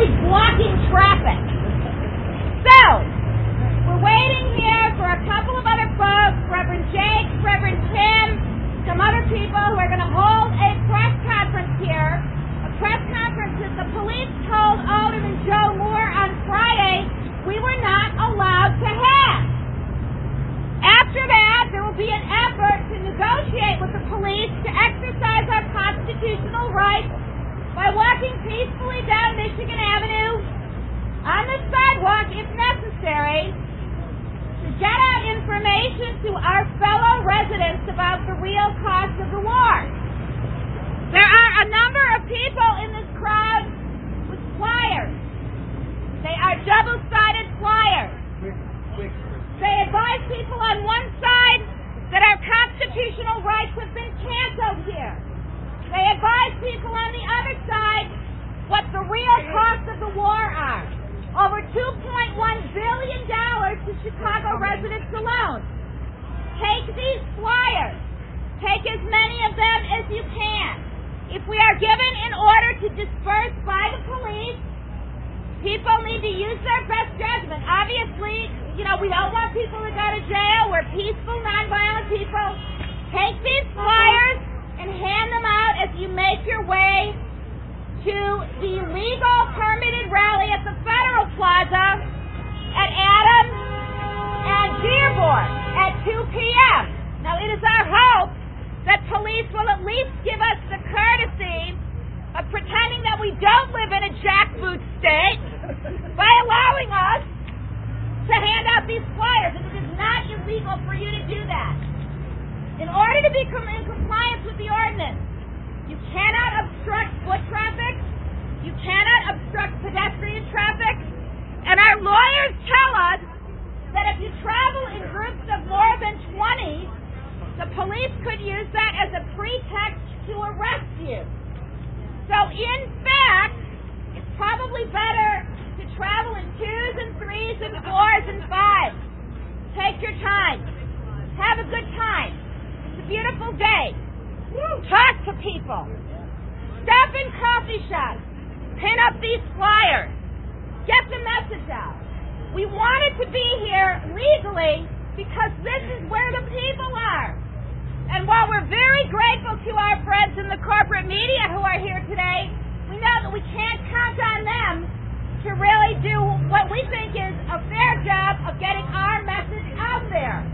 literally blocking traffic. So, we're waiting here for a couple of other folks, Reverend Jake, Reverend Tim, some other people who are going to hold a press conference here. A press conference that the police told Alderman Joe Moore on Friday we were not allowed to have. After that, there will be an effort to negotiate with the police to exercise our constitutional rights by walking peacefully down Michigan Avenue on the sidewalk if necessary to get out information to our fellow residents about the real cost of the war. There are a number of people in this crowd with flyers. They are double-sided flyers. They advise people on one side that our constitutional rights have been canceled here. They advise people on the other side what the real costs of the war are. Over $2.1 billion to Chicago residents alone. Take these flyers. Take as many of them as you can. If we are given an order to disperse by the police, people need to use their best judgment. Obviously, we don't want people to go to jail. We're peaceful, nonviolent people. Take these flyers and hand them out as you make your way to the legal permitted rally at the Federal Plaza at Adams and Dearborn at 2 p.m. Now, it is our hope that police will at least give us the courtesy of pretending that we don't live in a jackboot state by allowing us to hand out these flyers. And it is not illegal for you to do that. In order to be in compliance with the ordinance, you cannot obstruct foot traffic. You cannot obstruct pedestrian traffic. And our lawyers tell us that if you travel in groups of more than 20, the police could use that as a pretext to arrest you. So, in fact, it's probably better to travel in 2s and 3s and 4s and 5s. Take your time. Have a good time. It's a beautiful day. Talk to people. Stop in coffee shops. Pin up these flyers. Get the message out. We wanted to be here legally because this is where the people are. And while we're very grateful to our friends in the corporate media who are here today, we know that we can't count on them to really do what we think is a fair job of getting our message out there.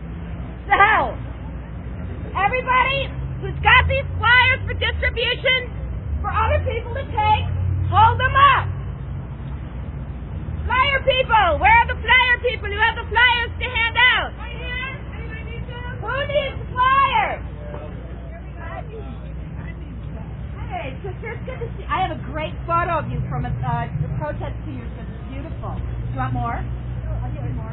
So, everybody who's got these flyers for distribution for other people to take, hold them up. Flyer people, where are the flyer people? You have the flyers to hand out. Right here. Anybody need them? Who needs flyers? Hey, sister, it's good to see. I have a great photo of you from the protest 2 years ago. It's beautiful. Do you want more? I'll give you more.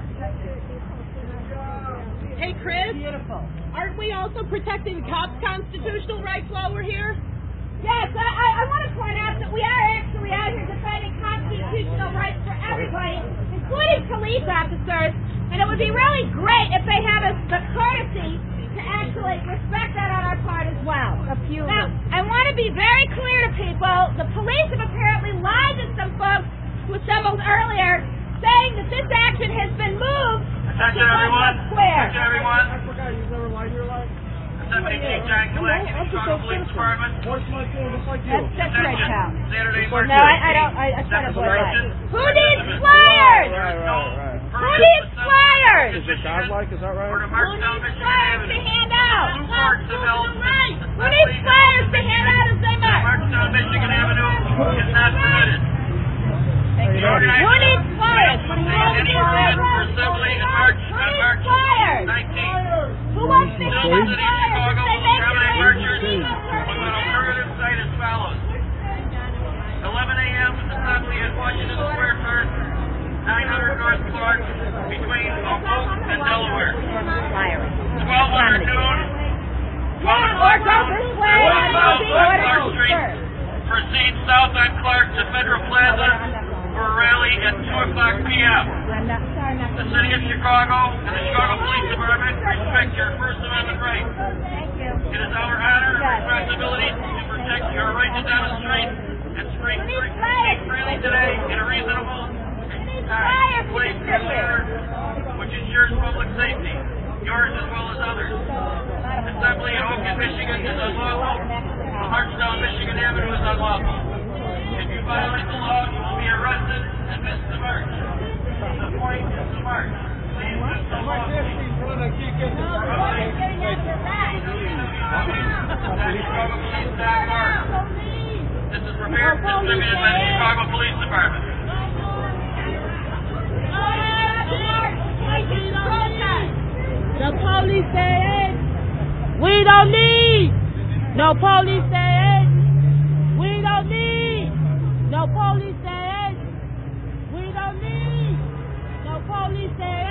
Hey, Chris. Beautiful. Aren't we also protecting the cops' constitutional rights while we're here? Yes, I want to point out that we are actually out here defending constitutional rights for everybody, including police officers, and it would be really great if they had the courtesy to actually respect that on our part as well. Now, I want to be very clear to people. The police have apparently lied to some folks who assembled earlier, saying that this action has been moved. Attention, everyone. Attention, everyone. I forgot you've never lied in your life. Assembly Chief John Kalak in the Chicago Police Department. Voice my phone just like you. That's right, pal. Saturday, March No, I don't. I try to avoid that. Who needs flyers? Who needs flyers? Is it godlike? Is that right? Or to Who march down needs Michigan flyers to Avenue. hand out? Blue Parks of Elm. Who needs flyers to hand out as they march? March down Michigan Avenue is not permitted. Who needs flyers? Who Any needs plan for flyers? assembly and march Who on needs March flyers? 19th. Who wants to hand out City of flyers? Chicago They will make accommodate it marchers easy. with an alternative site as follows. 11 a.m. assembly at Washington Square Park, 900 North Clark, between Oakville and Delaware. 1200 noon. 12 o'clock noon. South on Clark Street. Proceed south on Clark to Federal Plaza for a rally at 2 o'clock p.m. The City of Chicago and the Chicago Police Department respect your First Amendment rights. It is our honor and responsibility to protect your right to demonstrate and speak freely today in a reasonable time. Place your litter, which ensures public safety, yours as well as others. Assembly in Oakland, Michigan is unlawful. Hartstown, Michigan Avenue is unlawful. If you violate the law, you will be arrested and miss the march. The point is the march. Please miss the law. This is prepared and distributed by the Chicago Police Department. The police say it. We don't need. No police say it. We don't need. No police say it. We don't need. No police say it.